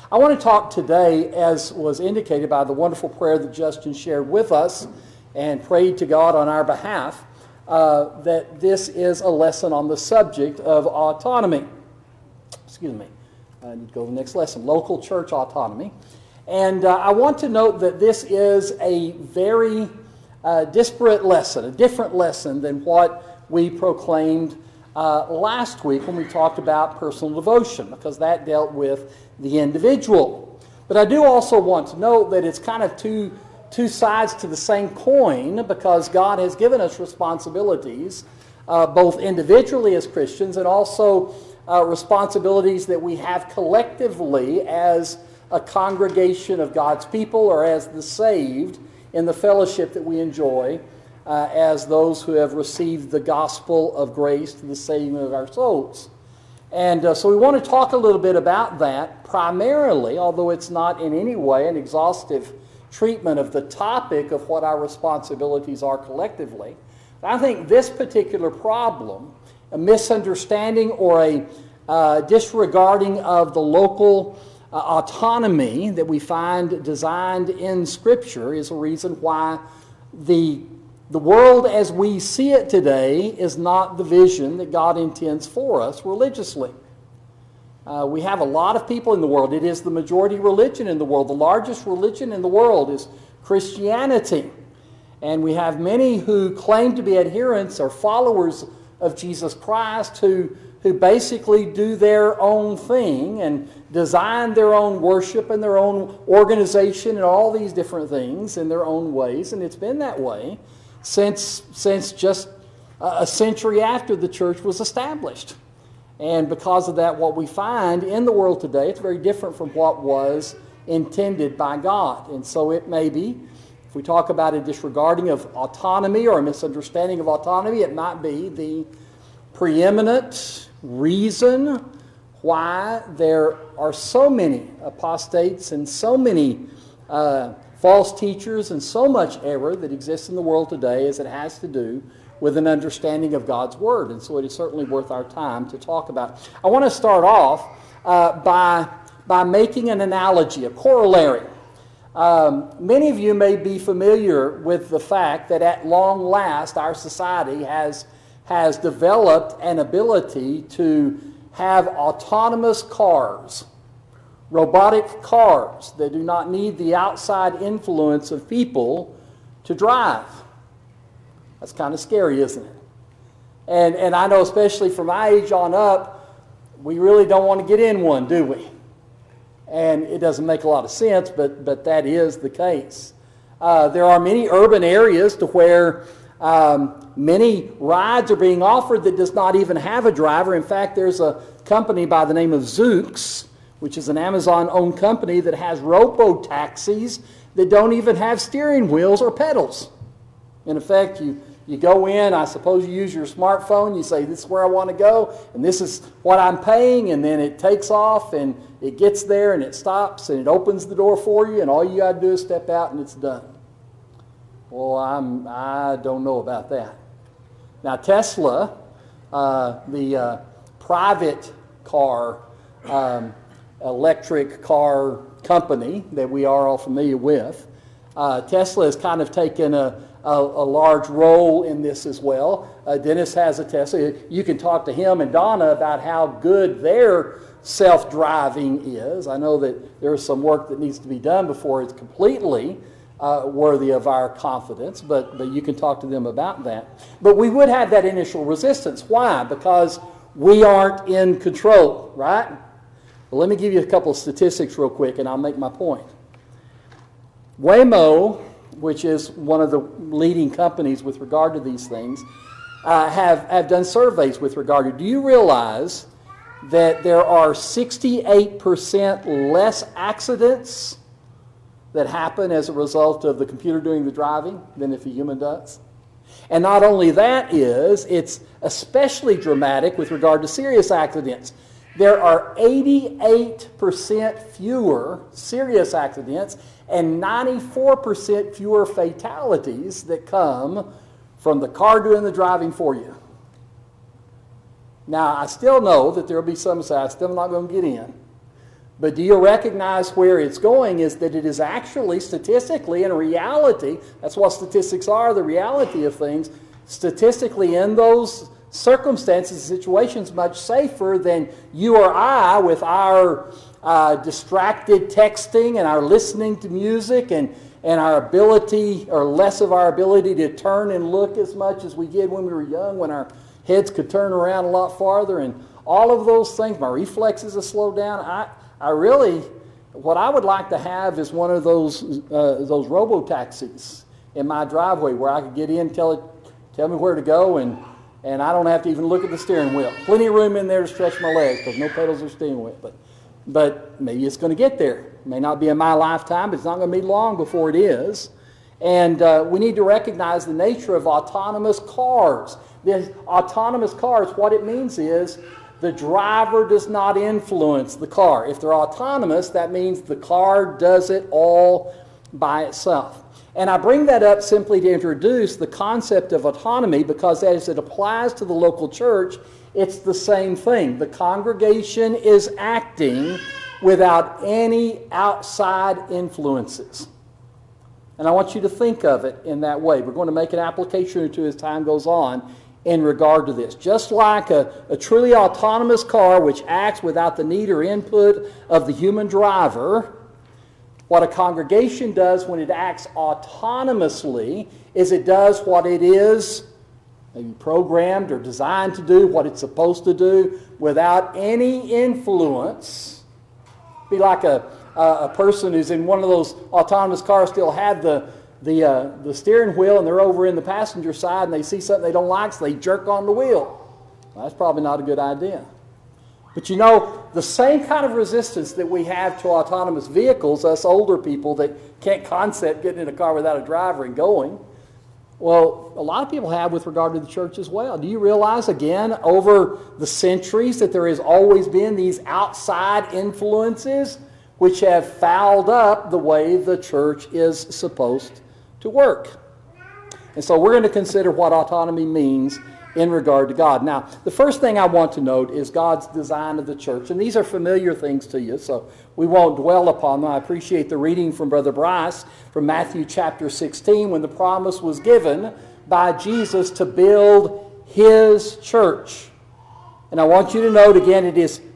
I want to talk today, as was indicated by the wonderful prayer that Justin shared with us and prayed to God on our behalf, that this is a lesson on the subject of autonomy. Excuse me. I need to go to the next lesson, local church autonomy. And I want to note that this is a very disparate lesson, a different lesson than what we proclaimed last week when we talked about personal devotion, because that dealt with the individual. But I do also want to note that it's kind of two sides to the same coin, because God has given us responsibilities, both individually as Christians and also responsibilities that we have collectively as a congregation of God's people, or as the saved in the fellowship that we enjoy as those who have received the gospel of grace to the saving of our souls. And so we want to talk a little bit about that primarily, although it's not in any way an exhaustive treatment of the topic of what our responsibilities are collectively. I think this particular problem, a misunderstanding or a disregarding of the local autonomy that we find designed in Scripture, is a reason why the world as we see it today is not the vision that God intends for us religiously. We have a lot of people in the world. It is the majority religion in the world. The largest religion in the world is Christianity. And we have many who claim to be adherents or followers of Jesus Christ who basically do their own thing and design their own worship and their own organization and all these different things in their own ways. And it's been that way since just a century after the church was established. And because of that, what we find in the world today, it's very different from what was intended by God. And so it may be, if we talk about a disregarding of autonomy or a misunderstanding of autonomy, it might be the preeminent reason why there are so many apostates and so many false teachers and so much error that exists in the world today, as it has to do with an understanding of God's Word. And so it is certainly worth our time to talk about. I want to start off by making an analogy, a corollary. Many of you may be familiar with the fact that at long last our society has developed an ability to have autonomous cars, robotic cars that do not need the outside influence of people to drive. That's kind of scary, isn't it? And I know, especially from my age on up, we really don't want to get in one, do we? And it doesn't make a lot of sense, but that is the case. There are many urban areas to where many rides are being offered that does not even have a driver. In fact, there's a company by the name of Zoox, which is an Amazon-owned company that has robo-taxis that don't even have steering wheels or pedals. In effect, you go in, I suppose you use your smartphone, you say, this is where I want to go, and this is what I'm paying, and then it takes off, and it gets there, and it stops, and it opens the door for you, and all you got to do is step out, and it's done. Well, I don't know about that. Now, Tesla, the private car, electric car company that we are all familiar with, Tesla has kind of taken a large role in this as well. Dennis has a Tesla. You can talk to him and Donna about how good their self-driving is. I know that there is some work that needs to be done before it's completely worthy of our confidence, but you can talk to them about that. But we would have that initial resistance. Why? Because we aren't in control, right? Well, let me give you a couple of statistics real quick, and I'll make my point. Waymo, which is one of the leading companies with regard to these things, have done surveys with regard to. Do you realize that there are 68% less accidents that happen as a result of the computer doing the driving than if a human does? And not only that it's especially dramatic with regard to serious accidents. There are 88% fewer serious accidents and 94% fewer fatalities that come from the car doing the driving for you. Now, I still know that there will be some who say, I'm still not going to get in. But do you recognize where it's going is that it is actually statistically in reality, that's what statistics are, the reality of things, statistically in those circumstances, situations, much safer than you or I with our distracted texting and our listening to music and our ability, or less of our ability to turn and look as much as we did when we were young, when our heads could turn around a lot farther, and all of those things. My reflexes have slowed down. I really, what I would like to have is one of those robo-taxis in my driveway where I could get in, tell me where to go, and I don't have to even look at the steering wheel. Plenty of room in there to stretch my legs because no pedals or steering wheel. But maybe it's going to get there. It may not be in my lifetime, but it's not going to be long before it is. And we need to recognize the nature of autonomous cars. The autonomous cars, what it means is the driver does not influence the car. If they're autonomous, that means the car does it all by itself. And I bring that up simply to introduce the concept of autonomy because as it applies to the local church, it's the same thing. The congregation is acting without any outside influences. And I want you to think of it in that way. We're going to make an application or two as time goes on in regard to this. Just like a truly autonomous car which acts without the need or input of the human driver, what a congregation does when it acts autonomously is it does what it is maybe programmed or designed to do, what it's supposed to do, without any influence. Be like a person who's in one of those autonomous cars still had the steering wheel and they're over in the passenger side and they see something they don't like, so they jerk on the wheel. Well, that's probably not a good idea. But you know, the same kind of resistance that we have to autonomous vehicles, us older people that can't concept getting in a car without a driver and going, well, a lot of people have with regard to the church as well. Do you realize, again, over the centuries that there has always been these outside influences which have fouled up the way the church is supposed to work? And so we're going to consider what autonomy means in regard to God. Now, the first thing I want to note is God's design of the church. And these are familiar things to you, so we won't dwell upon them. I appreciate the reading from Brother Bryce from Matthew chapter 16 when the promise was given by Jesus to build His church. And I want you to note again, it is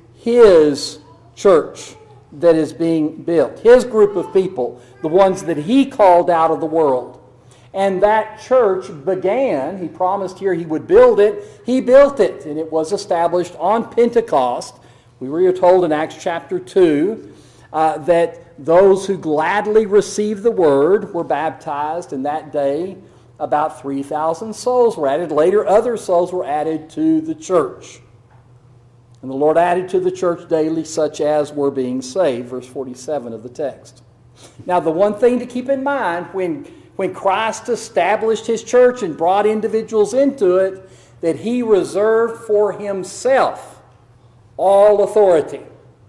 His church that is being built. His group of people, the ones that He called out of the world. And that church began, He promised here He would build it. He built it, and it was established on Pentecost. We were told in Acts chapter 2 that those who gladly received the word were baptized, and that day about 3,000 souls were added. Later, other souls were added to the church. And the Lord added to the church daily such as were being saved, verse 47 of the text. Now, the one thing to keep in mind when Christ established His church and brought individuals into it, that He reserved for Himself all authority.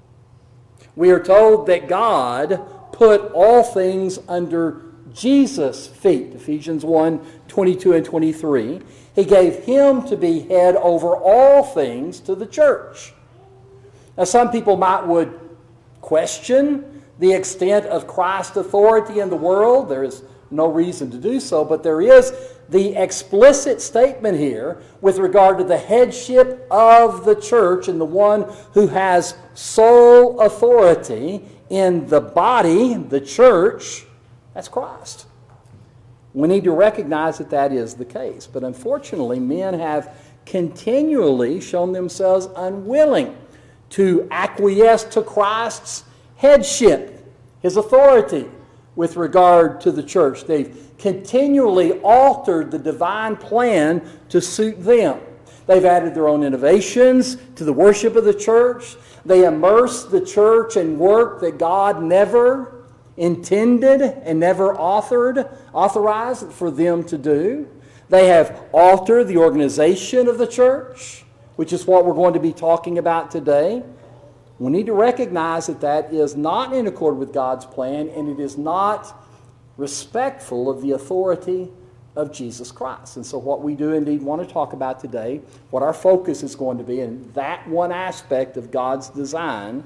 We are told that God put all things under Jesus' feet. Ephesians 1:22 and 23. He gave Him to be head over all things to the church. Now some people would question the extent of Christ's authority in the world. There is no reason to do so, but there is the explicit statement here with regard to the headship of the church and the one who has sole authority in the body, the church, that's Christ. We need to recognize that that is the case. But unfortunately, men have continually shown themselves unwilling to acquiesce to Christ's headship, His authority with regard to the church. They've continually altered the divine plan to suit them. They've added their own innovations to the worship of the church. They immerse the church in work that God never intended and never authorized for them to do. They have altered the organization of the church, which is what we're going to be talking about today. We need to recognize that that is not in accord with God's plan, and it is not respectful of the authority of Jesus Christ. And so what we do indeed want to talk about today, what our focus is going to be in that one aspect of God's design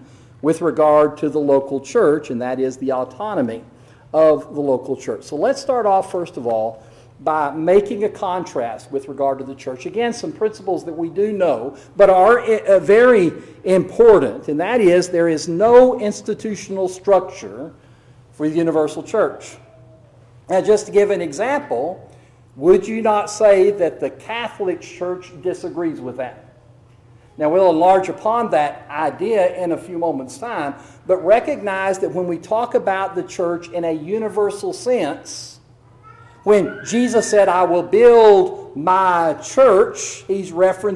with regard to the local church, and that is the autonomy of the local church. So let's start off, first of all, by making a contrast with regard to the church. Again, some principles that we do know, but are very important, and that is there is no institutional structure for the universal church. Now, just to give an example, would you not say that the Catholic Church disagrees with that? Now, we'll enlarge upon that idea in a few moments' time, but recognize that when we talk about the church in a universal sense, when Jesus said, I will build my church, he's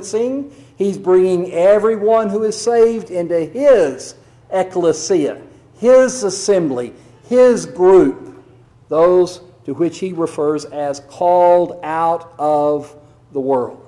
bringing everyone who is saved into his ecclesia, his assembly, his group, those to which he refers as called out of the world.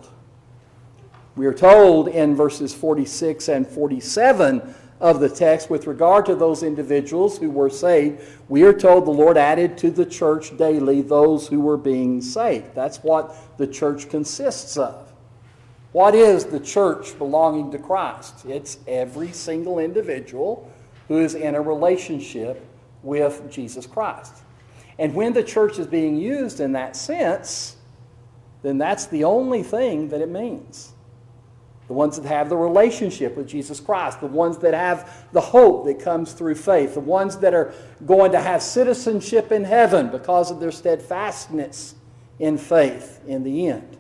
We are told in verses 46 and 47 of the text with regard to those individuals who were saved, we are told the Lord added to the church daily those who were being saved. That's what the church consists of. What is the church belonging to Christ? It's every single individual who is in a relationship with Jesus Christ. And when the church is being used in that sense, then that's the only thing that it means. The ones that have the relationship with Jesus Christ, the ones that have the hope that comes through faith, the ones that are going to have citizenship in heaven because of their steadfastness in faith in the end.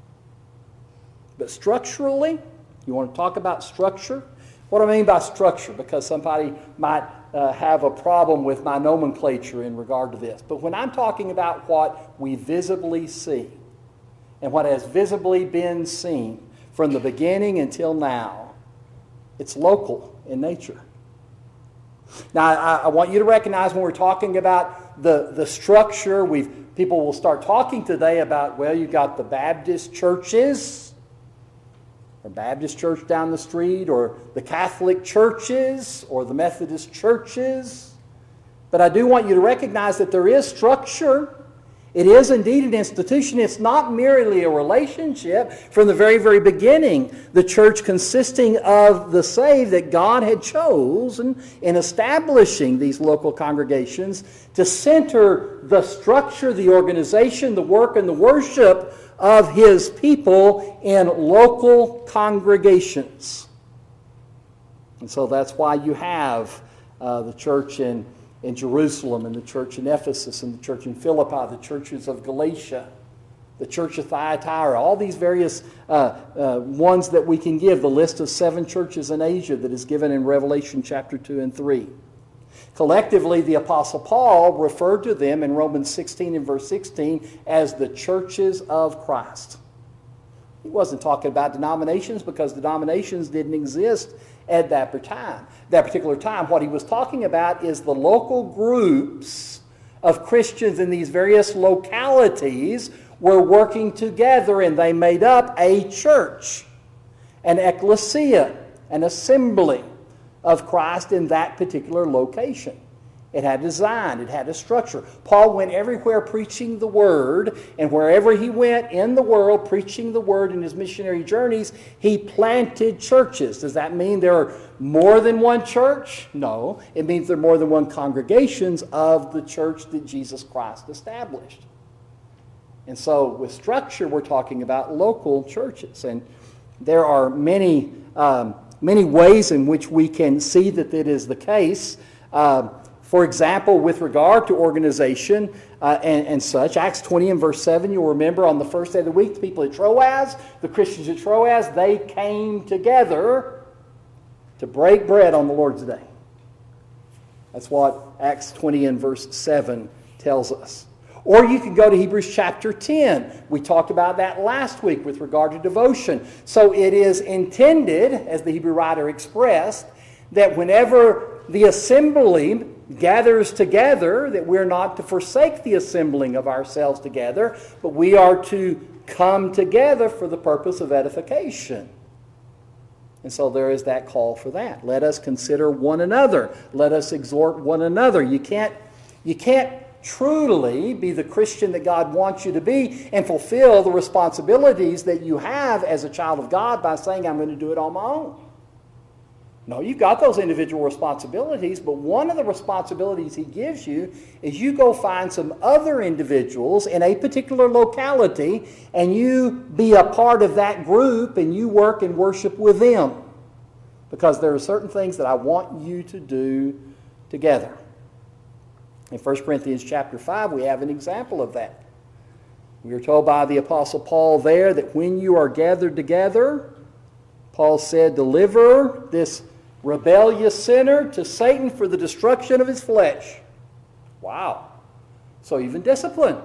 But structurally, you want to talk about structure? What do I mean by structure? Because somebody might have a problem with my nomenclature in regard to this. But when I'm talking about what we visibly see and what has visibly been seen from the beginning until now, it's local in nature. Now, I want you to recognize when we're talking about the structure, people will start talking today about, well, you've got the Baptist churches, or Baptist church down the street, or the Catholic churches, or the Methodist churches. But I do want you to recognize that there is structure. It is indeed an institution. It's not merely a relationship. From the very, very beginning, the church consisting of the saved that God had chosen in establishing these local congregations to center the structure, the organization, the work, and the worship of his people in local congregations. And so that's why you have the church in Jerusalem, and the church in Ephesus, and the church in Philippi, the churches of Galatia, the church of Thyatira, all these various ones that we can give, the list of 7 churches in Asia that is given in Revelation chapter 2 and 3. Collectively, the Apostle Paul referred to them in Romans 16 and verse 16 as the churches of Christ. He wasn't talking about denominations because denominations didn't exist at that particular time. What he was talking about is the local groups of Christians in these various localities were working together, and they made up a church, an ecclesia, an assembly of Christ in that particular location. It had design, it had a structure. Paul went everywhere preaching the Word, and wherever he went in the world preaching the Word in his missionary journeys, he planted churches. Does that mean there are more than one church? No. It means there are more than one congregations of the church that Jesus Christ established. And so with structure, we're talking about local churches. And there are many ways in which we can see that it is the case. For example, with regard to organization and such, Acts 20 and verse 7, you'll remember on the first day of the week, the people at Troas, the Christians at Troas, they came together to break bread on the Lord's Day. That's what Acts 20 and verse 7 tells us. Or you can go to Hebrews chapter 10. We talked about that last week with regard to devotion. So it is intended, as the Hebrew writer expressed, that whenever the assembly gathers together, that we're not to forsake the assembling of ourselves together, but we are to come together for the purpose of edification. And so there is that call for that. Let us consider one another. Let us exhort one another. You can't truly be the Christian that God wants you to be and fulfill the responsibilities that you have as a child of God by saying, I'm going to do it on my own. No, you've got those individual responsibilities, but one of the responsibilities he gives you is you go find some other individuals in a particular locality and you be a part of that group and you work and worship with them. Because there are certain things that I want you to do together. In 1 Corinthians chapter 5, we have an example of that. We are told by the Apostle Paul there that when you are gathered together, Paul said, deliver this rebellious sinner to Satan for the destruction of his flesh. Wow. So even discipline.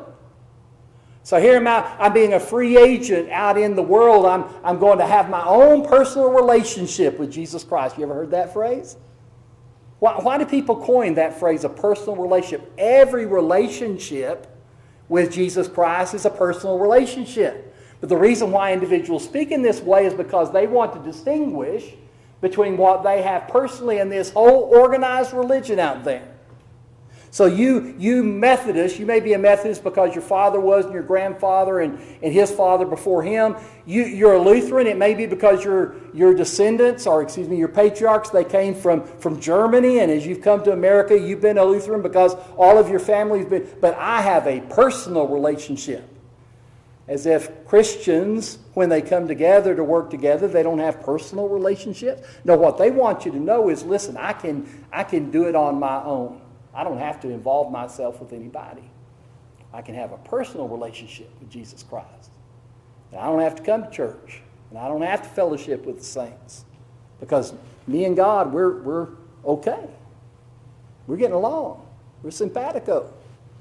So here I'm being a free agent out in the world. I'm going to have my own personal relationship with Jesus Christ. You ever heard that phrase? Why do people coin that phrase, a personal relationship? Every relationship with Jesus Christ is a personal relationship. But the reason why individuals speak in this way is because they want to distinguish between what they have personally and this whole organized religion out there. So you Methodists, you may be a Methodist because your father was and your grandfather and his father before him. You're a Lutheran. It may be because your descendants, or your patriarchs, they came from Germany, and as you've come to America, you've been a Lutheran because all of your family's been. But I have a personal relationship. As if Christians, when they come together to work together, they don't have personal relationships. No, what they want you to know is, listen, I can do it on my own. I don't have to involve myself with anybody. I can have a personal relationship with Jesus Christ. And I don't have to come to church. And I don't have to fellowship with the saints. Because me and God, we're okay. We're getting along. We're simpatico.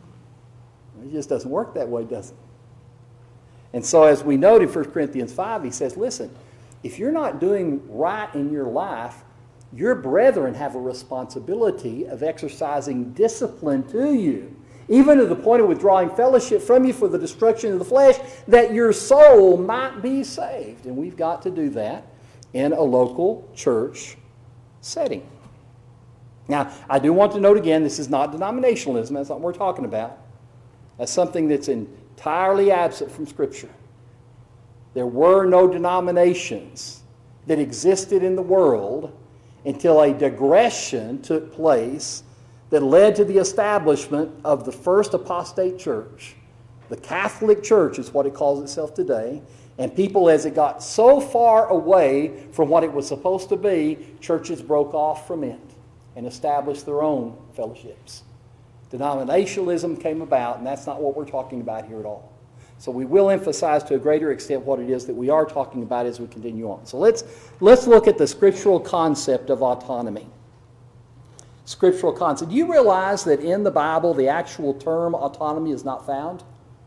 It just doesn't work that way, does it? And so as we note in 1 Corinthians 5, he says, listen, if you're not doing right in your life, your brethren have a responsibility of exercising discipline to you, even to the point of withdrawing fellowship from you for the destruction of the flesh, that your soul might be saved. And we've got to do that in a local church setting. Now, I do want to note again, this is not denominationalism. That's not what we're talking about. That's something that's entirely absent from Scripture. There were no denominations that existed in the world until a digression took place that led to the establishment of the first apostate church. The Catholic Church is what it calls itself today. And people, as it got so far away from what it was supposed to be, churches broke off from it and established their own fellowships. Denominationalism came about, and that's not what we're talking about here at all. So we will emphasize to a greater extent what it is that we are talking about as we continue on. So let's look at the scriptural concept of autonomy. Scriptural concept. Do you realize that in the Bible the actual term autonomy is not found?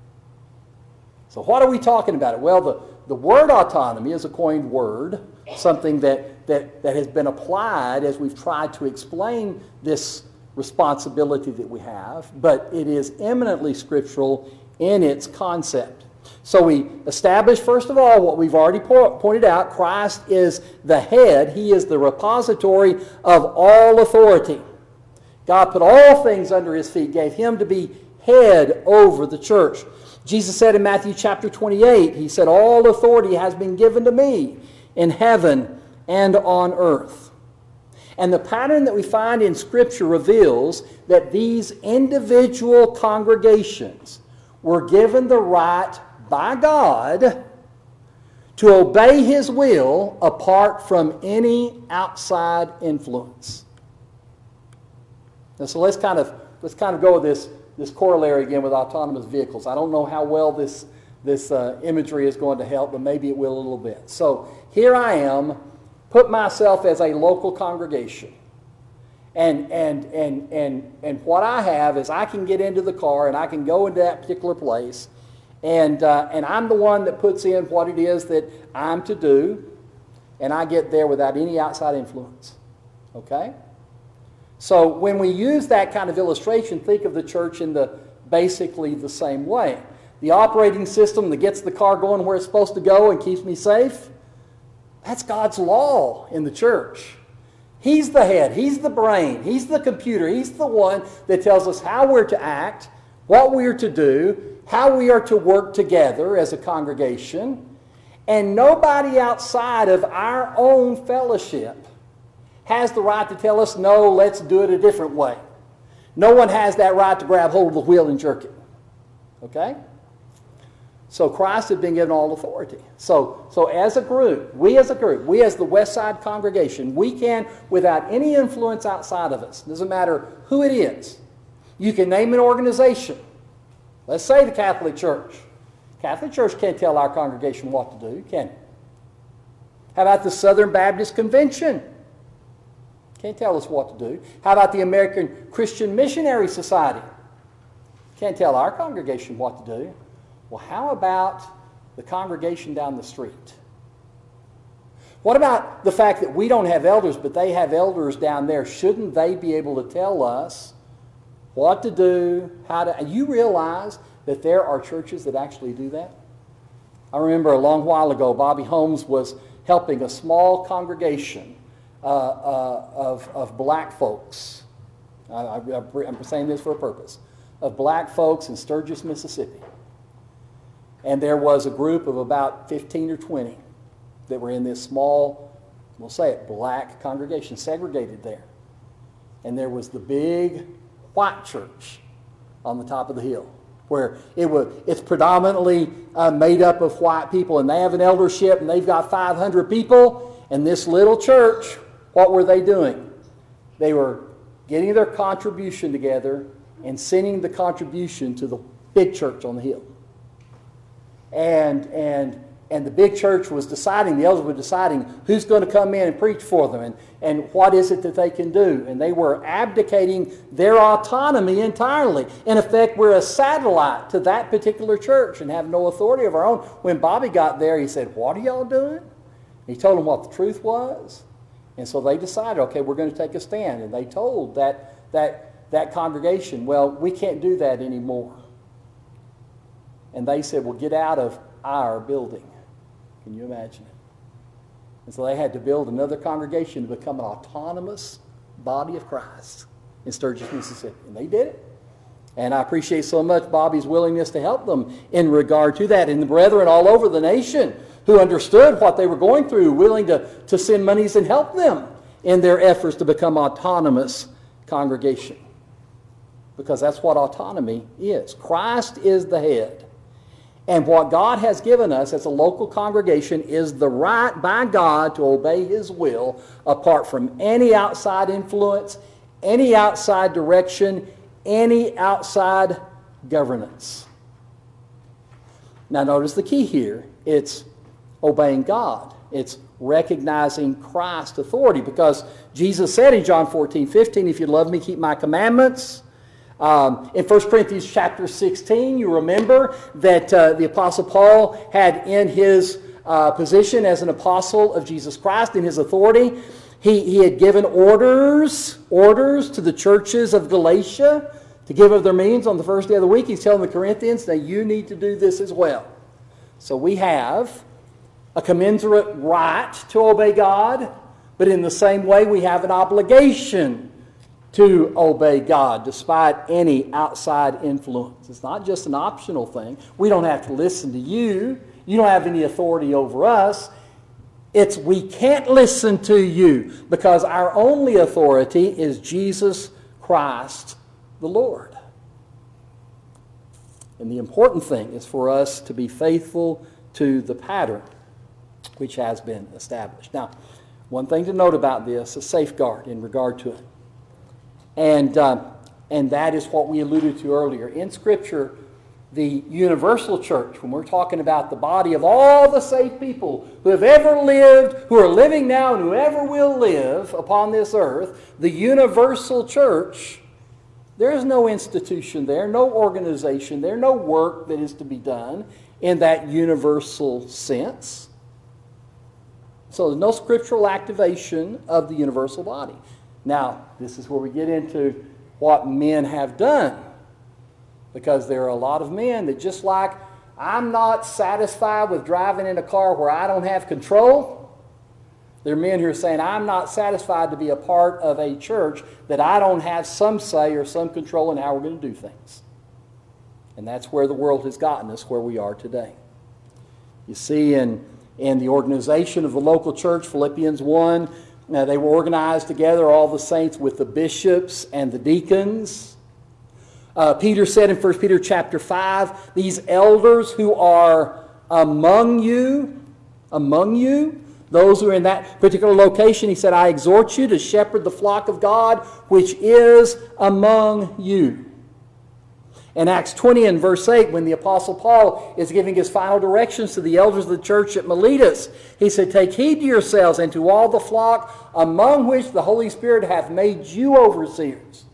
So what are we talking about? Well, the word autonomy is a coined word, something that has been applied as we've tried to explain this responsibility that we have, but it is eminently scriptural in its concept. So we establish, first of all, what we've already pointed out. Christ is the head. He is the repository of all authority. God put all things under his feet, gave him to be head over the church. Jesus said in Matthew chapter 28, he said, all authority has been given to me in heaven and on earth. And the pattern that we find in Scripture reveals that these individual congregations were given the right by God to obey his will apart from any outside influence. And so let's kind of go with this corollary again with autonomous vehicles. I don't know how well this imagery is going to help, but maybe it will a little bit. So here I am, put myself as a local congregation. And what I have is I can get into the car and I can go into that particular place, and I'm the one that puts in what it is that I'm to do, and I get there without any outside influence. Okay? So when we use that kind of illustration, think of the church in basically the same way. The operating system that gets the car going where it's supposed to go and keeps me safe, that's God's law in the church. He's the head. He's the brain. He's the computer. He's the one that tells us how we're to act, what we are to do, how we are to work together as a congregation. And nobody outside of our own fellowship has the right to tell us, no, let's do it a different way. No one has that right to grab hold of the wheel and jerk it. Okay? So Christ had been given all authority. So as a group, we as the Westside congregation, we can, without any influence outside of us, doesn't matter who it is, you can name an organization. Let's say the Catholic Church. Catholic Church can't tell our congregation what to do, can it? How about the Southern Baptist Convention? Can't tell us what to do. How about the American Christian Missionary Society? Can't tell our congregation what to do. Well, how about the congregation down the street? What about the fact that we don't have elders, but they have elders down there? Shouldn't they be able to tell us what to do, how to... And you realize that there are churches that actually do that? I remember a long while ago, Bobby Holmes was helping a small congregation of black folks. I'm saying this for a purpose. Of black folks in Sturgis, Mississippi. And there was a group of about 15 or 20 that were in this small, we'll say it, black congregation, segregated there. And there was the big white church on the top of the hill, where it's predominantly made up of white people, and they have an eldership, and they've got 500 people. And this little church, what were they doing? They were getting their contribution together and sending the contribution to the big church on the hill. And the big church was deciding, the elders were deciding who's going to come in and preach for them and what is it that they can do. And they were abdicating their autonomy entirely. In effect, we're a satellite to that particular church and have no authority of our own. When Bobby got there, he said, "What are y'all doing?" He told them what the truth was. And so they decided, okay, we're going to take a stand. And they told that congregation, well, we can't do that anymore. And they said, well, get out of our building. Can you imagine it? And so they had to build another congregation to become an autonomous body of Christ in Sturgis, Mississippi. And they did it. And I appreciate so much Bobby's willingness to help them in regard to that. And the brethren all over the nation who understood what they were going through, willing to send monies and help them in their efforts to become autonomous congregation. Because that's what autonomy is. Christ is the head. And what God has given us as a local congregation is the right by God to obey His will apart from any outside influence, any outside direction, any outside governance. Now notice the key here. It's obeying God. It's recognizing Christ's authority, because Jesus said in John 14:15, if you love me, keep my commandments. In 1 Corinthians chapter 16, you remember that the Apostle Paul had in his position as an apostle of Jesus Christ, in his authority, he had given orders to the churches of Galatia to give of their means on the first day of the week. He's telling the Corinthians that you need to do this as well. So we have a commensurate right to obey God, but in the same way we have an obligation to obey God despite any outside influence. It's not just an optional thing. We don't have to listen to you. You don't have any authority over us. It's we can't listen to you because our only authority is Jesus Christ the Lord. And the important thing is for us to be faithful to the pattern which has been established. Now, one thing to note about this, a safeguard in regard to it. And that is what we alluded to earlier. In Scripture, the universal church, when we're talking about the body of all the saved people who have ever lived, who are living now, and who ever will live upon this earth, the universal church, there is no institution there, no organization there, no work that is to be done in that universal sense. So there's no scriptural activation of the universal body. Now, this is where we get into what men have done. Because there are a lot of men that just like, I'm not satisfied with driving in a car where I don't have control. There are men who are saying, I'm not satisfied to be a part of a church that I don't have some say or some control in how we're going to do things. And that's where the world has gotten us, where we are today. You see in the organization of the local church, Philippians 1, They were organized together, all the saints, with the bishops and the deacons. Peter said in 1 Peter chapter 5, these elders who are among you, those who are in that particular location, he said, I exhort you to shepherd the flock of God which is among you. In Acts 20 and verse 8, when the Apostle Paul is giving his final directions to the elders of the church at Miletus, he said, take heed to yourselves and to all the flock among which the Holy Spirit hath made you overseers.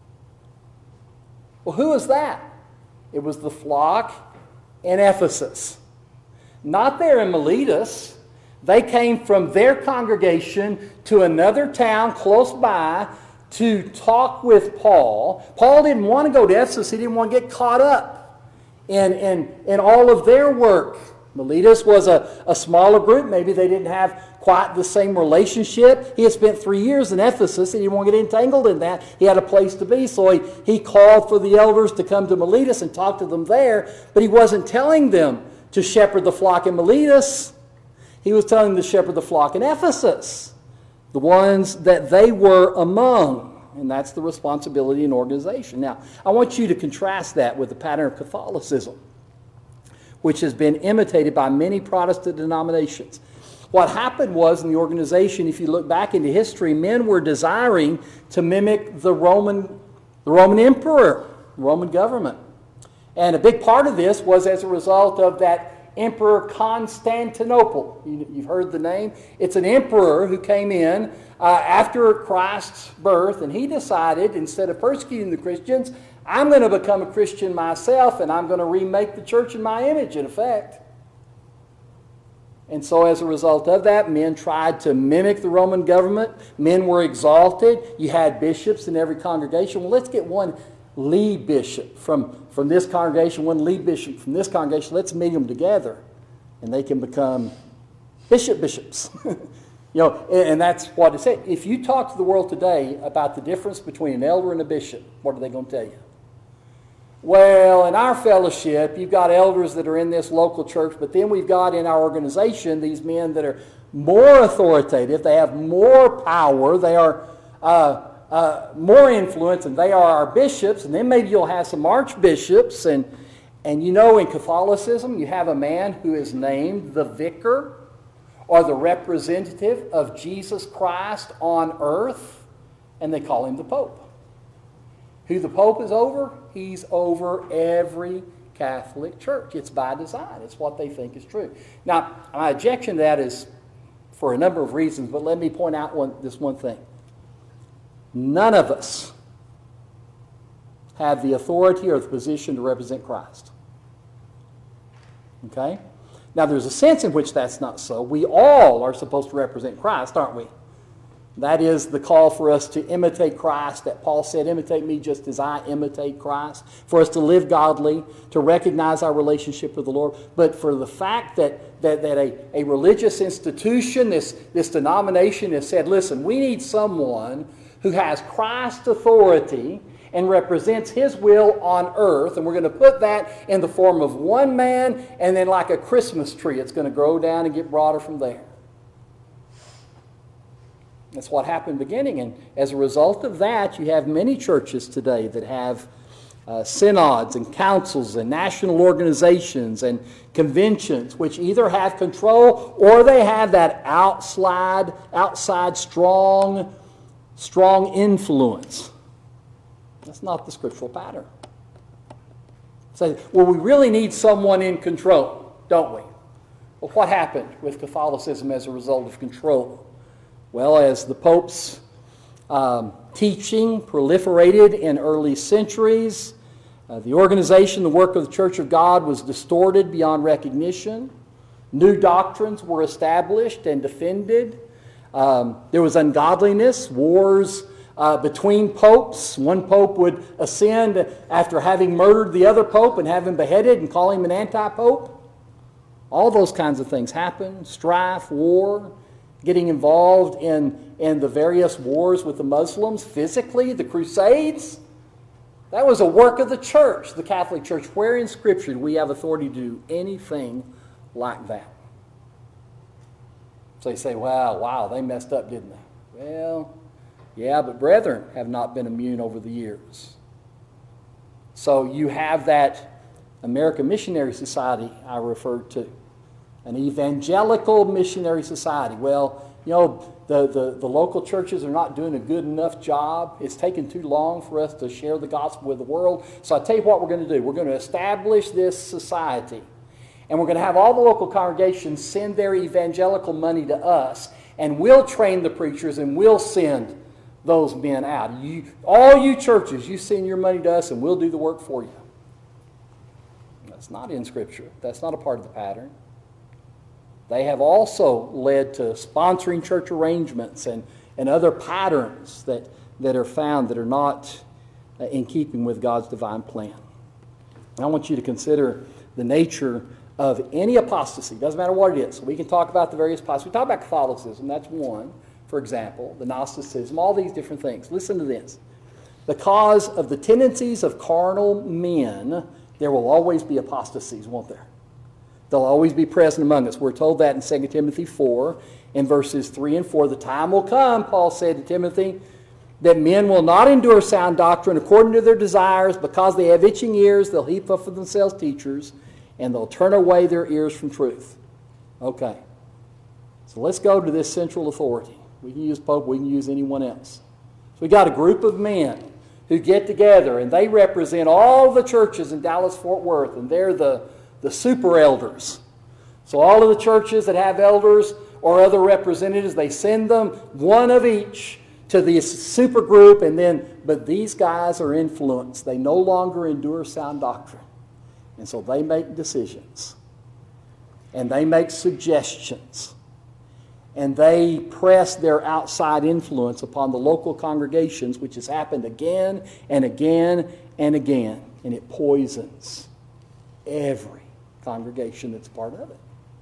Well, who is that? It was the flock in Ephesus. Not there in Miletus. They came from their congregation to another town close by to talk with Paul. Paul didn't want to go to Ephesus. He didn't want to get caught up in all of their work. Miletus was a smaller group. Maybe they didn't have quite the same relationship. He had spent 3 years in Ephesus. He didn't want to get entangled in that. He had a place to be. So he called for the elders to come to Miletus and talk to them there. But he wasn't telling them to shepherd the flock in Miletus. He was telling them to shepherd the flock in Ephesus, the ones that they were among. And that's the responsibility in organization. Now, I want you to contrast that with the pattern of Catholicism, which has been imitated by many Protestant denominations. What happened was in the organization, if you look back into history, men were desiring to mimic the Roman emperor, the Roman government. And a big part of this was as a result of that Emperor Constantinople. You've heard the name. It's an emperor who came in after Christ's birth, and he decided, instead of persecuting the Christians, I'm going to become a Christian myself, and I'm going to remake the church in my image, in effect. And so as a result of that, men tried to mimic the Roman government. Men were exalted. You had bishops in every congregation. Well, let's get one lead bishop from this congregation, one lead bishop from this congregation. Let's meet them together, and they can become bishops. And that's what it said. If you talk to the world today about the difference between an elder and a bishop, what are they going to tell you? Well, in our fellowship, you've got elders that are in this local church, but then we've got in our organization these men that are more authoritative, they have more power, they are more influence, and they are our bishops, and then maybe you'll have some archbishops, and in Catholicism, you have a man who is named the vicar or the representative of Jesus Christ on earth, and they call him the Pope. Who the Pope is over? He's over every Catholic church. It's by design. It's what they think is true. Now, my objection to that is for a number of reasons, but let me point out this one thing. None of us have the authority or the position to represent Christ. Okay? Now, there's a sense in which that's not so. We all are supposed to represent Christ, aren't we? That is the call for us to imitate Christ, that Paul said, imitate me just as I imitate Christ. For us to live godly, to recognize our relationship with the Lord. But for the fact that a religious institution, this denomination has said, listen, we need someone who has Christ's authority and represents His will on earth, and we're going to put that in the form of one man, and then like a Christmas tree, it's going to grow down and get broader from there. That's what happened beginning, and as a result of that, you have many churches today that have synods and councils and national organizations and conventions which either have control or they have that outside strong influence. That's not the scriptural pattern. Say, well, we really need someone in control, don't we? Well, what happened with Catholicism as a result of control? Well, as the Pope's teaching proliferated in early centuries, the organization, the work of the Church of God was distorted beyond recognition. New doctrines were established and defended. There was ungodliness, wars between popes. One pope would ascend after having murdered the other pope and have him beheaded and call him an anti-pope. All those kinds of things happened. Strife, war, getting involved in the various wars with the Muslims physically, the Crusades. That was a work of the church, the Catholic Church. Where in Scripture do we have authority to do anything like that? So you say, wow, they messed up, didn't they? Well, yeah, but brethren have not been immune over the years. So you have that American Missionary Society I referred to, an evangelical missionary society. Well, the local churches are not doing a good enough job. It's taken too long for us to share the gospel with the world. So I tell you what we're going to do. We're going to establish this society. And we're going to have all the local congregations send their evangelical money to us. And we'll train the preachers and we'll send those men out. All you churches, you send your money to us and we'll do the work for you. That's not in Scripture. That's not a part of the pattern. They have also led to sponsoring church arrangements and other patterns that are found that are not in keeping with God's divine plan. And I want you to consider the nature of any apostasy. Doesn't matter what it is. So we can talk about the various apostasy. We talk about Catholicism. That's one, for example. The Gnosticism. All these different things. Listen to this. Because of the tendencies of carnal men, there will always be apostasies, won't there? They'll always be present among us. We're told that in 2 Timothy 4, in verses 3 and 4. The time will come, Paul said to Timothy, that men will not endure sound doctrine according to their desires. Because they have itching ears, they'll heap up for themselves teachers, and they'll turn away their ears from truth. Okay. So let's go to this central authority. We can use Pope, we can use anyone else. So we got a group of men who get together, and they represent all the churches in Dallas-Fort Worth, and they're the super elders. So all of the churches that have elders or other representatives, they send them one of each to this super group, but these guys are influenced. They no longer endure sound doctrine. And so they make decisions. And they make suggestions. And they press their outside influence upon the local congregations, which has happened again and again and again. And it poisons every congregation that's part of it.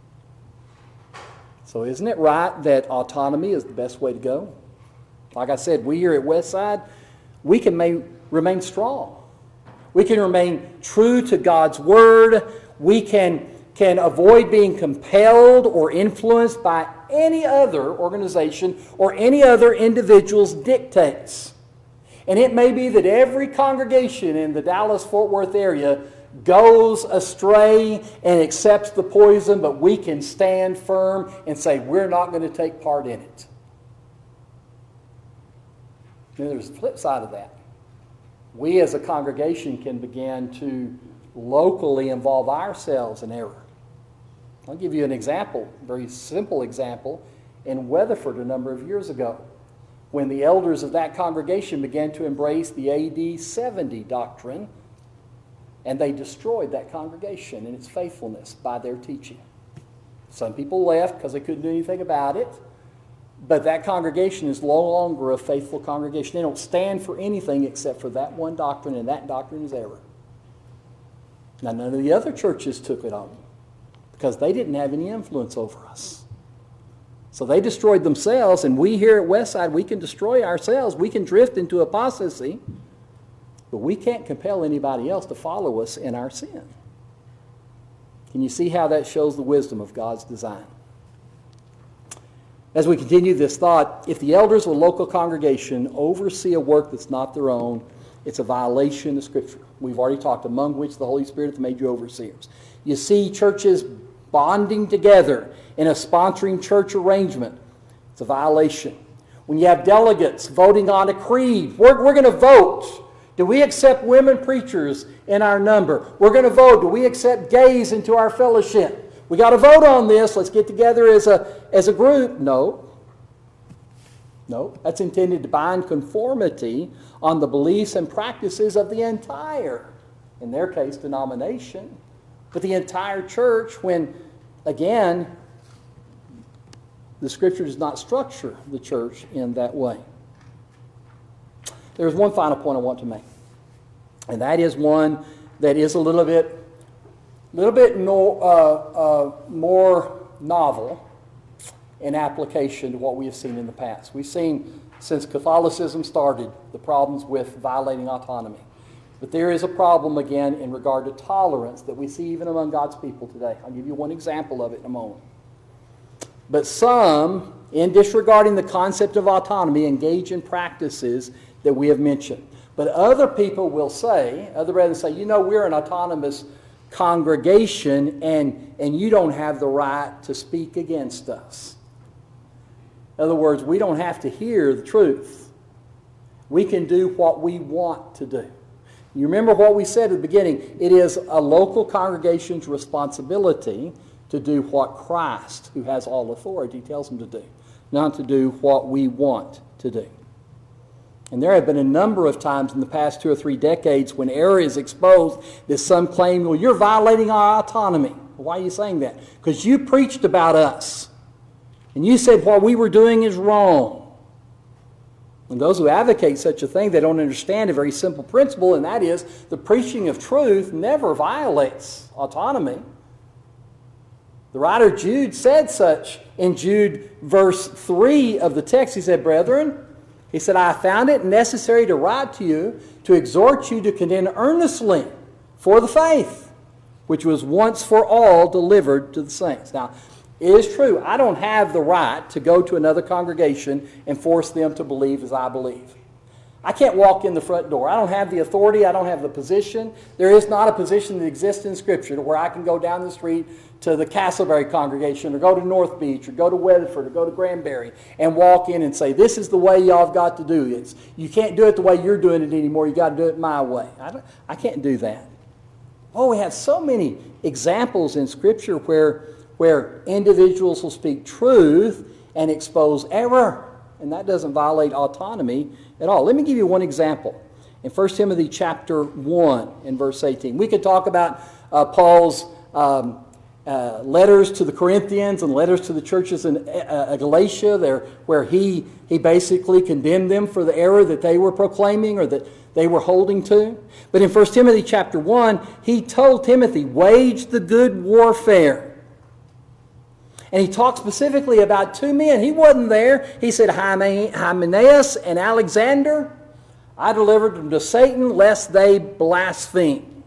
So isn't it right that autonomy is the best way to go? Like I said, we here at Westside, we can remain strong. We can remain true to God's Word. We can avoid being compelled or influenced by any other organization or any other individual's dictates. And it may be that every congregation in the Dallas-Fort Worth area goes astray and accepts the poison, but we can stand firm and say we're not going to take part in it. And there's the flip side of that. We as a congregation can begin to locally involve ourselves in error. I'll give you an example, a very simple example, in Weatherford a number of years ago, when the elders of that congregation began to embrace the AD 70 doctrine, and they destroyed that congregation and its faithfulness by their teaching. Some people left because they couldn't do anything about it, but that congregation is no longer a faithful congregation. They don't stand for anything except for that one doctrine, and that doctrine is error. Now, none of the other churches took it on because they didn't have any influence over us. So they destroyed themselves, and we here at Westside, we can destroy ourselves. We can drift into apostasy, but we can't compel anybody else to follow us in our sin. Can you see how that shows the wisdom of God's design? As we continue this thought, if the elders of a local congregation oversee a work that's not their own, it's a violation of Scripture. We've already talked, among which the Holy Spirit hath made you overseers. You see churches bonding together in a sponsoring church arrangement. It's a violation. When you have delegates voting on a creed, we're going to vote. Do we accept women preachers in our number? We're going to vote. Do we accept gays into our fellowship? We got to vote on this. Let's get together as a group. No. That's intended to bind conformity on the beliefs and practices of the entire, in their case, denomination, but the entire church when, again, the Scripture does not structure the church in that way. There's one final point I want to make, and that is one that is a little bit more novel in application to what we have seen in the past. We've seen, since Catholicism started, the problems with violating autonomy. But there is a problem, again, in regard to tolerance that we see even among God's people today. I'll give you one example of it in a moment. But some in disregarding the concept of autonomy, engage in practices that we have mentioned. But other people will say, other brethren say, we're an autonomous congregation and you don't have the right to speak against us. In other words, we don't have to hear the truth. We can do what we want to do. You remember what we said at the beginning. It is a local congregation's responsibility to do what Christ, who has all authority, tells them to do, not to do what we want to do. And there have been a number of times in the past 2 or 3 decades when error is exposed that some claim, well, you're violating our autonomy. Why are you saying that? Because you preached about us. And you said what we were doing is wrong. And those who advocate such a thing, they don't understand a very simple principle, and that is the preaching of truth never violates autonomy. The writer Jude said such in Jude verse 3 of the text. He said, brethren, he said, I found it necessary to write to you, to exhort you to contend earnestly for the faith, which was once for all delivered to the saints. Now, it is true, I don't have the right to go to another congregation and force them to believe as I believe. I can't walk in the front door. I don't have the authority. I don't have the position. There is not a position that exists in Scripture where I can go down the street to the Castleberry congregation or go to North Beach or go to Weatherford or go to Granbury and walk in and say, this is the way y'all have got to do it. You can't do it the way you're doing it anymore. You've got to do it my way. I can't do that. Oh, we have so many examples in Scripture where individuals will speak truth and expose error. And that doesn't violate autonomy at all. Let me give you one example. In 1 Timothy chapter 1 and verse 18. We could talk about Paul's letters to the Corinthians and letters to the churches in Galatia, there, where he basically condemned them for the error that they were proclaiming or that they were holding to. But in 1 Timothy chapter 1, he told Timothy, wage the good warfare. And he talked specifically about 2 men. He wasn't there. He said, Hymenaeus and Alexander, I delivered them to Satan lest they blaspheme.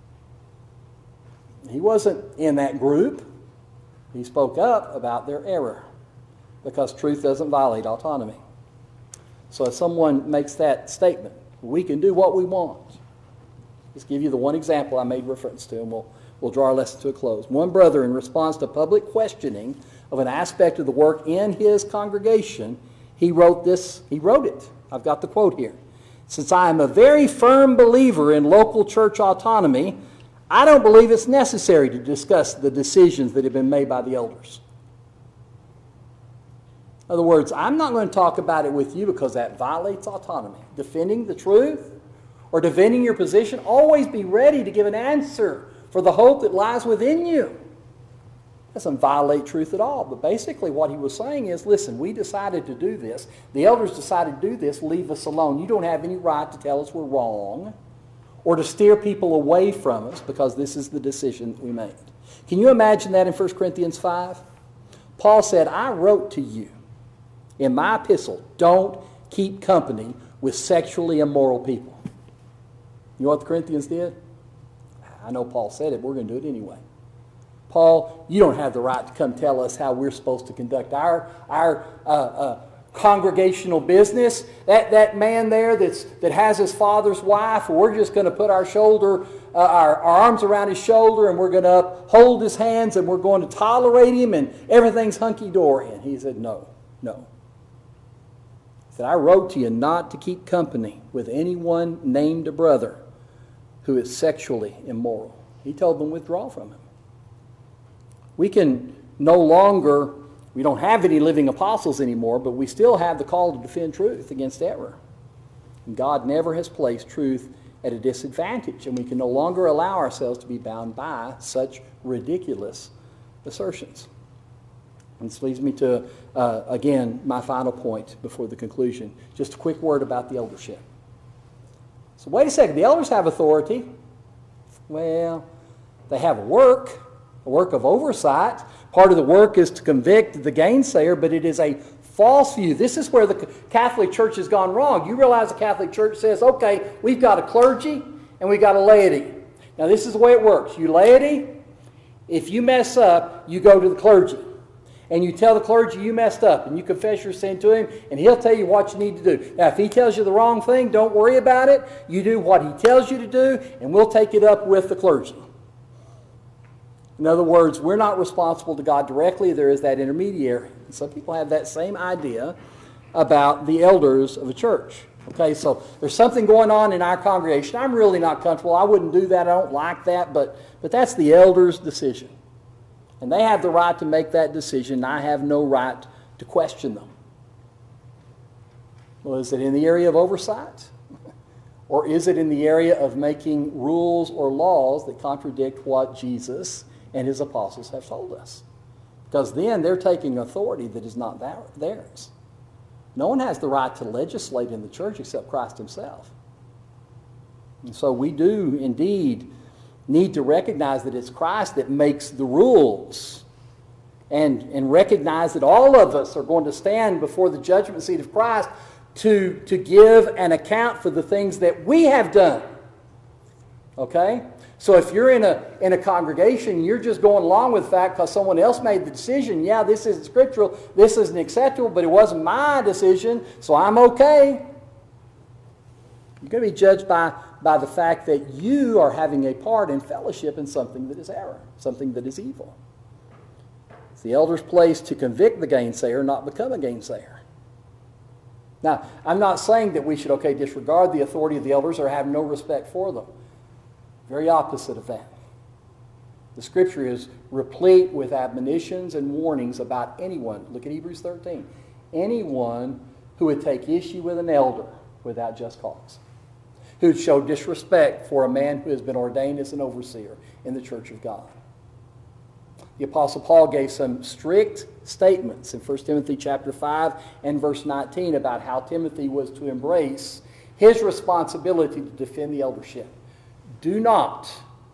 He wasn't in that group. He spoke up about their error because truth doesn't violate autonomy. So if someone makes that statement, we can do what we want. Just give you the one example I made reference to, and we'll draw our lesson to a close. One brother, in response to public questioning of an aspect of the work in his congregation, he wrote it. I've got the quote here. Since I am a very firm believer in local church autonomy, I don't believe it's necessary to discuss the decisions that have been made by the elders. In other words, I'm not going to talk about it with you because that violates autonomy. Defending the truth or defending your position, always be ready to give an answer for the hope that lies within you. That doesn't violate truth at all. But basically what he was saying is, listen, we decided to do this. The elders decided to do this. Leave us alone. You don't have any right to tell us we're wrong or to steer people away from us because this is the decision that we made. Can you imagine that in 1 Corinthians 5? Paul said, I wrote to you in my epistle, don't keep company with sexually immoral people. You know what the Corinthians did? I know Paul said it, but we're going to do it anyway. Paul, you don't have the right to come tell us how we're supposed to conduct our congregational business. That man there that has his father's wife, we're just going to put our arms around his shoulder and we're going to hold his hands and we're going to tolerate him and everything's hunky-dory. And he said, no. He said, I wrote to you not to keep company with anyone named a brother who is sexually immoral. He told them withdraw from him. We don't have any living apostles anymore, but we still have the call to defend truth against error. And God never has placed truth at a disadvantage, and we can no longer allow ourselves to be bound by such ridiculous assertions. And this leads me to, again, my final point before the conclusion. Just a quick word about the eldership. So wait a second, the elders have authority. Well, they have a work of oversight. Part of the work is to convict the gainsayer, but it is a false view. This is where the Catholic Church has gone wrong. You realize the Catholic Church says, okay, we've got a clergy and we've got a laity. Now this is the way it works. You laity, if you mess up, you go to the clergy. and you tell the clergy you messed up, and you confess your sin to him, and he'll tell you what you need to do. Now, if he tells you the wrong thing, don't worry about it. You do what he tells you to do, and we'll take it up with the clergy. In other words, we're not responsible to God directly. There is that intermediary. And some people have that same idea about the elders of a church. Okay, so there's something going on in our congregation. I'm really not comfortable. I wouldn't do that. I don't like that. But that's the elders' decision. And they have the right to make that decision. I have no right to question them. Well, is it in the area of oversight? Or is it in the area of making rules or laws that contradict what Jesus and his apostles have told us? Because then they're taking authority that is not theirs. No one has the right to legislate in the church except Christ himself. And so we do indeed need to recognize that it's Christ that makes the rules, and recognize that all of us are going to stand before the judgment seat of Christ to give an account for the things that we have done. Okay? So if you're in a congregation, you're just going along with the fact because someone else made the decision, yeah, this isn't scriptural, this isn't acceptable, but it wasn't my decision, so I'm okay. You're going to be judged by the fact that you are having a part in fellowship in something that is error, something that is evil. It's the elder's place to convict the gainsayer, not become a gainsayer. Now, I'm not saying that we should, disregard the authority of the elders or have no respect for them. Very opposite of that. The Scripture is replete with admonitions and warnings about anyone. Look at Hebrews 13. Anyone who would take issue with an elder without just cause, who would show disrespect for a man who has been ordained as an overseer in the church of God. The Apostle Paul gave some strict statements in 1 Timothy chapter 5 and verse 19 about how Timothy was to embrace his responsibility to defend the eldership. Do not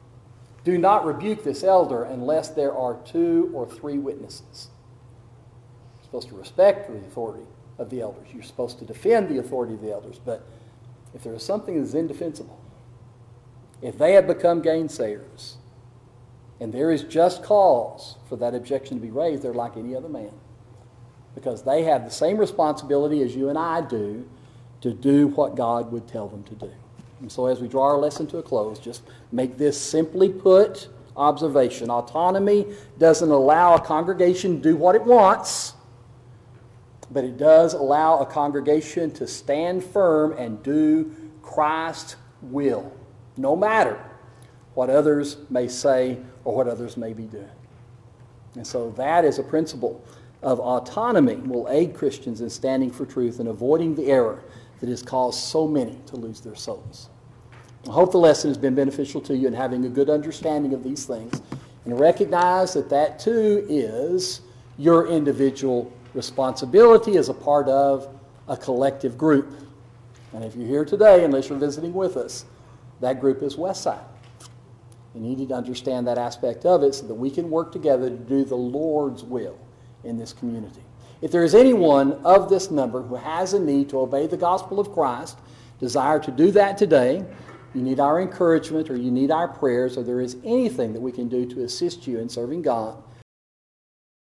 rebuke this elder unless there are 2 or 3 witnesses. You're supposed to respect the authority of the elders. You're supposed to defend the authority of the elders. But if there is something that is indefensible, if they have become gainsayers, and there is just cause for that objection to be raised, they're like any other man. Because they have the same responsibility as you and I do to do what God would tell them to do. And so as we draw our lesson to a close, just make this simply put observation. Autonomy doesn't allow a congregation to do what it wants, but it does allow a congregation to stand firm and do Christ's will, no matter what others may say or what others may be doing. And so that is a principle of autonomy will aid Christians in standing for truth and avoiding the error that has caused so many to lose their souls. I hope the lesson has been beneficial to you in having a good understanding of these things, and recognize that too is your individual responsibility as a part of a collective group. And if you're here today, unless you're visiting with us, that group is Westside. You need to understand that aspect of it so that we can work together to do the Lord's will in this community. If there is anyone of this number who has a need to obey the gospel of Christ, desire to do that today, you need our encouragement or you need our prayers, or there is anything that we can do to assist you in serving God,